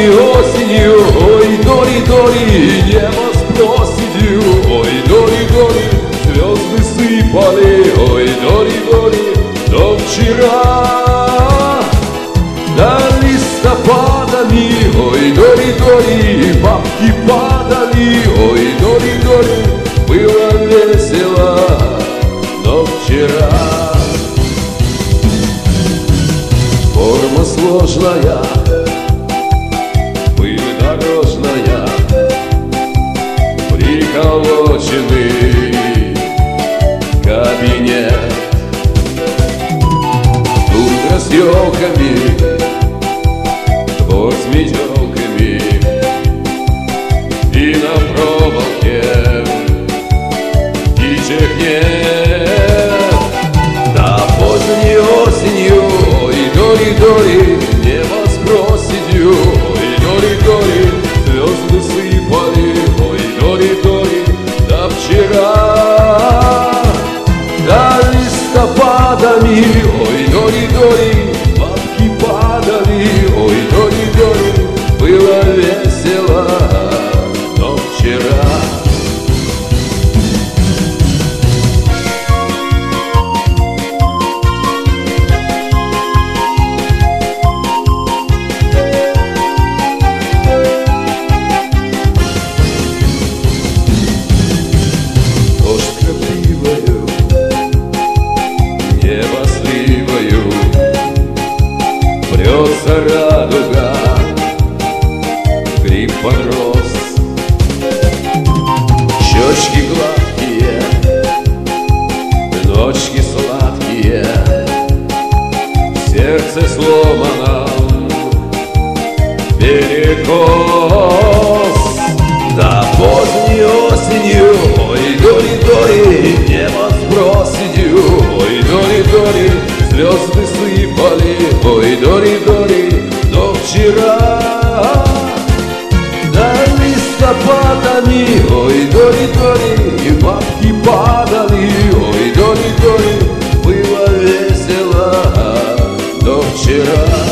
поздней осенью, ой, дори-дори, небо с проседью, ой, дори-дори, звезды сыпали, ой, дори-дори, до вчера. Да листопадами, ой, дори-дори, бабки падали, ой, дори-дори, было весело, но вчера. Форма сложная, пыль дорожная, приколоченный кабинет. Утро с елками, двор с метелками, и на проволоке птичек нет. Да поздней осенью, ой, дори-дори, небо с проседью, ой, дори-дори, звезды сыпали, ой, дори-дори, до вчера. Да листопадами, ой, дори-дори, бабки падали, ой, дори-дори, было весело, но вчера. Небо сливою, прется радуга, гриб подрос, щечки гладкие, ночки сладкие, сердце сломано, перекос. Да поздней осенью, ой, дори-дори, небо с проседью, ой, дори-дори, звезды сыпали, ой, дори-дори, до вчера. Да листопадами, ой, дори-дори, и бабки падали, ой, дори-дори, было весело, до вчера.